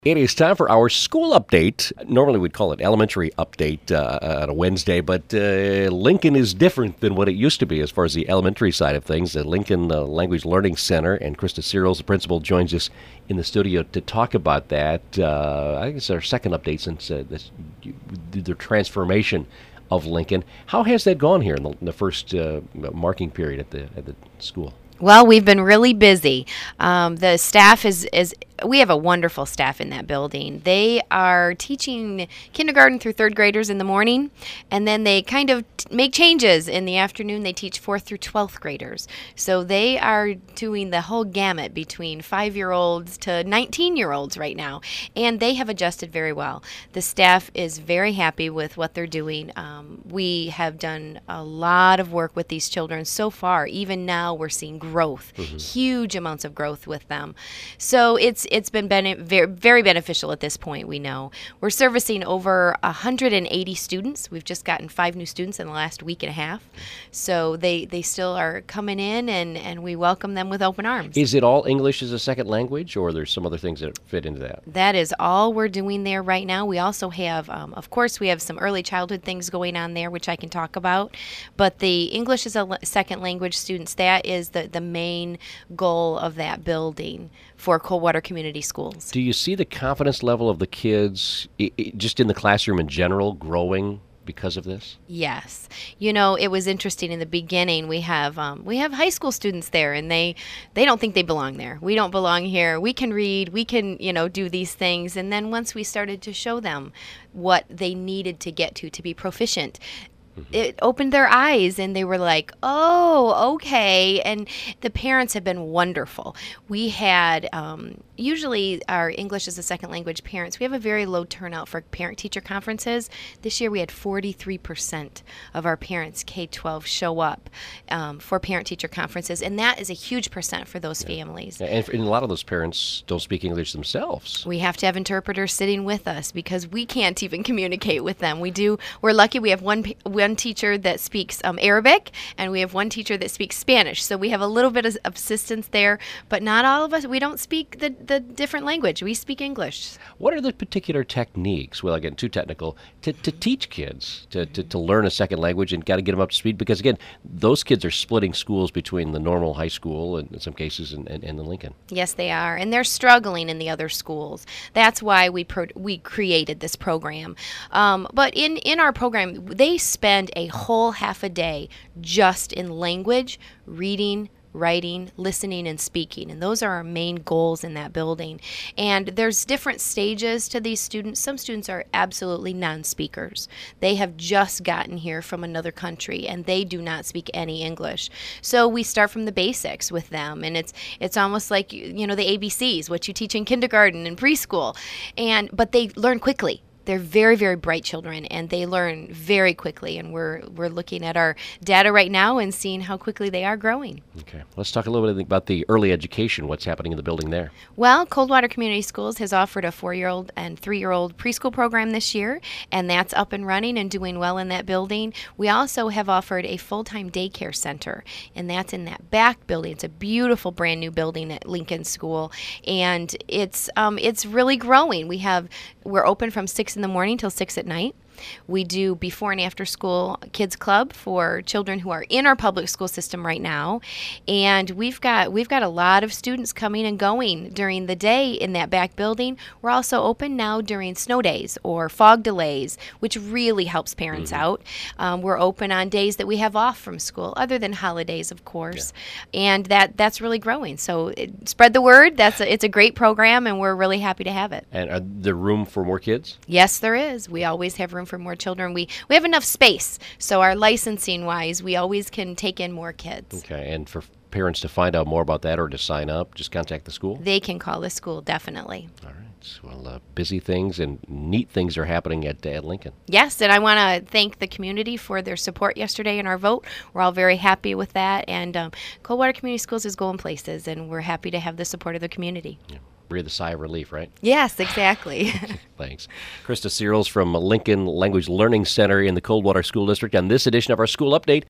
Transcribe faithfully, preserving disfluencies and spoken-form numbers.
It is time for our school update. Normally we'd call it elementary update uh, on a Wednesday, but uh, Lincoln is different than what it used to be as far as the elementary side of things. The Lincoln uh, Language Learning Center, and Krista Searles, the principal, joins us in the studio to talk about that. Uh, I think it's our second update since uh, this, the transformation of Lincoln. How has that gone here in the, in the first uh, marking period at the at the school? Well, we've been really busy. Um, the staff is, is, we have a wonderful staff in that building. They are teaching kindergarten through third graders in the morning, and then they kind of t- make changes. In the afternoon, they teach fourth through twelfth graders. So they are doing the whole gamut between five-year-olds to nineteen-year-olds right now, and they have adjusted very well. The staff is very happy with what they're doing. Um, we have done a lot of work with these children so far. Even now, we're seeing growth, mm-hmm. huge amounts of growth with them. So it's it's been bene- very, very beneficial at this point, we know. We're servicing over one hundred eighty students. We've just gotten five new students in the last week and a half. So they, they still are coming in, and, and we welcome them with open arms. Is it all English as a second language, or there's some other things that fit into that? That is all we're doing there right now. We also have, um, of course, we have some early childhood things going on there, which I can talk about. But the English as a le- second language students, that is the, the main goal of that building for Coldwater Community Schools. Do you see the confidence level of the kids, I- I just in the classroom in general, growing because of this? Yes. You know, it was interesting in the beginning. We have um, we have high school students there, and they they don't think they belong there. We don't belong here. We can read. We can, you know, do these things. And then once we started to show them what they needed to get to to be proficient, it opened their eyes, and they were like, oh, okay. And the parents have been wonderful. We had, um, usually our English as a second language parents, we have a very low turnout for parent-teacher conferences. This year we had forty-three percent of our parents, K twelve, show up um, for parent-teacher conferences, and that is a huge percent for those yeah. families. And, and a lot of those parents don't speak English themselves. We have to have interpreters sitting with us because we can't even communicate with them. We do. We're lucky we have one one teacher that speaks um, Arabic, and we have one teacher that speaks Spanish. So we have a little bit of assistance there, but not all of us. We don't speak the, the different language. We speak English. What are the particular techniques, without getting too technical, to, to teach kids to, to, to learn a second language, and got to get them up to speed? Because, again, those kids are splitting schools between the normal high school, and in some cases, and, and, and the Lincoln. Yes, they are, and they're struggling in the other schools. That's why we pro- we created this program. Um, but in, in our program, they spend a whole half a day just in language, reading, writing, listening, and speaking. And those are our main goals in that building. And there's different stages to these students. Some students are absolutely non-speakers. They have just gotten here from another country, and they do not speak any English. So we start from the basics with them, and it's it's almost like, you know, the A B Cs, what you teach in kindergarten and preschool. And but they learn quickly. They're very, very bright children, and they learn very quickly, and we're we're looking at our data right now and seeing how quickly they are growing. Okay. Let's talk a little bit about the early education, what's happening in the building there. Well, Coldwater Community Schools has offered a four-year-old and three-year-old preschool program this year, and that's up and running and doing well in that building. We also have offered a full-time daycare center, and that's in that back building. It's a beautiful brand-new building at Lincoln School, and it's um, it's really growing. We have we're open from six in the morning till six at night. We do before and after school kids club for children who are in our public school system right now, and we've got we've got a lot of students coming and going during the day in that back building. We're also open now during snow days or fog delays, which really helps parents mm-hmm. out. Um, we're open on days that we have off from school, other than holidays, of course, yeah. and that that's really growing. So it, spread the word. That's a, it's a great program, and we're really happy to have it. And are there room for more kids? Yes, there is. We always have room for more children. We we have enough space, so our licensing wise, we always can take in more kids. Okay, and for parents to find out more about that or to sign up, just contact the school? They can call the school, definitely. All right. Well, uh, busy things and neat things are happening at, at Lincoln. Yes, and I want to thank the community for their support yesterday in our vote. We're all very happy with that, and um, Coldwater Community Schools is going places, and we're happy to have the support of the community. Yeah. Breathe a sigh of relief, right? Yes, exactly. Thanks. Krista Searles from Lincoln Language Learning Center in the Coldwater School District on this edition of our School Update.